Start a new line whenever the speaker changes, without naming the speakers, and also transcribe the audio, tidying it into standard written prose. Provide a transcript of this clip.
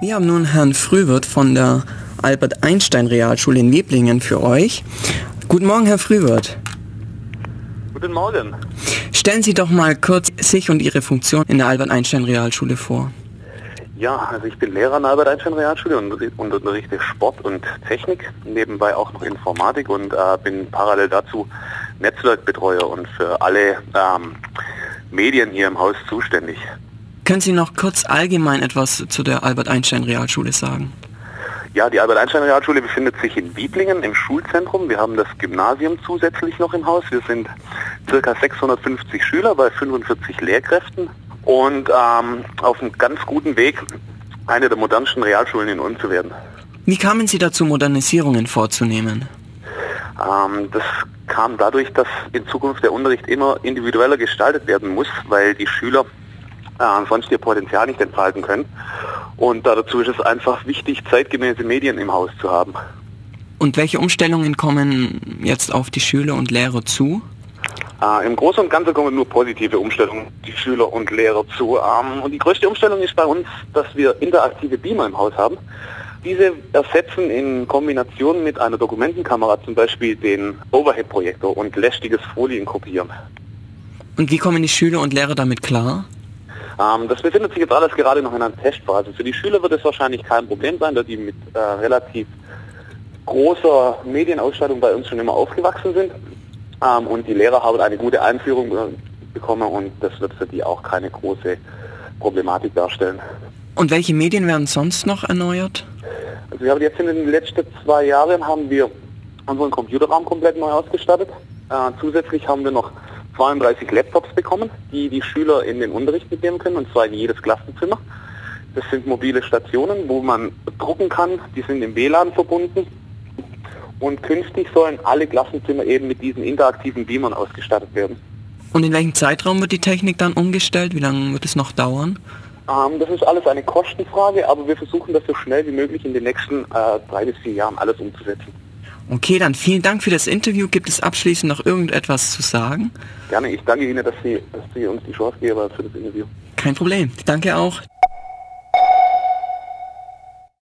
Wir haben nun Herrn Frühwirth von der Albert-Einstein-Realschule in Weblingen für euch. Guten Morgen, Herr Frühwirth.
Guten Morgen.
Stellen Sie doch mal kurz sich und Ihre Funktion in der Albert-Einstein-Realschule vor.
Ja, also ich bin Lehrer an der Albert-Einstein-Realschule und unterrichte Sport und Technik, nebenbei auch noch Informatik und bin parallel dazu Netzwerkbetreuer und für alle Medien hier im Haus zuständig.
Können Sie noch kurz allgemein etwas zu der Albert-Einstein-Realschule sagen?
Ja, die Albert-Einstein-Realschule befindet sich in Wieblingen im Schulzentrum. Wir haben das Gymnasium zusätzlich noch im Haus. Wir sind ca. 650 Schüler bei 45 Lehrkräften und auf einem ganz guten Weg, eine der modernsten Realschulen in Ulm zu werden.
Wie kamen Sie dazu, Modernisierungen vorzunehmen?
Das kam dadurch, dass in Zukunft der Unterricht immer individueller gestaltet werden muss, weil die Schüler sonst ihr Potenzial nicht entfalten können. Und dazu ist es einfach wichtig, zeitgemäße Medien im Haus zu haben.
Und welche Umstellungen kommen jetzt auf die Schüler und Lehrer zu?
Im Großen und Ganzen kommen nur positive Umstellungen auf die Schüler und Lehrer zu. Und die größte Umstellung ist bei uns, dass wir interaktive Beamer im Haus haben. Diese ersetzen in Kombination mit einer Dokumentenkamera zum Beispiel den Overhead-Projektor und lästiges Folienkopieren.
Und wie kommen die Schüler und Lehrer damit klar?
Das befindet sich jetzt alles gerade noch in einer Testphase. Für die Schüler wird es wahrscheinlich kein Problem sein, da die mit relativ großer Medienausstattung bei uns schon immer aufgewachsen sind. Und die Lehrer haben eine gute Einführung bekommen und das wird für die auch keine große Problematik darstellen.
Und welche Medien werden sonst noch erneuert?
Also wir haben jetzt in den letzten 2 Jahren haben wir unseren Computerraum komplett neu ausgestattet. Zusätzlich haben wir noch 32 Laptops bekommen, die die Schüler in den Unterricht mitnehmen können, und zwar in jedes Klassenzimmer. Das sind mobile Stationen, wo man drucken kann, die sind im WLAN verbunden. Und künftig sollen alle Klassenzimmer eben mit diesen interaktiven Beamern ausgestattet werden.
Und in welchem Zeitraum wird die Technik dann umgestellt? Wie lange wird es noch dauern?
Das ist alles eine Kostenfrage, aber wir versuchen das so schnell wie möglich in den nächsten 3 bis 4 Jahren alles umzusetzen.
Okay, dann vielen Dank für das Interview. Gibt es abschließend noch irgendetwas zu sagen?
Gerne, ich danke Ihnen, dass Sie uns die Chance geben für das Interview.
Kein Problem, danke auch.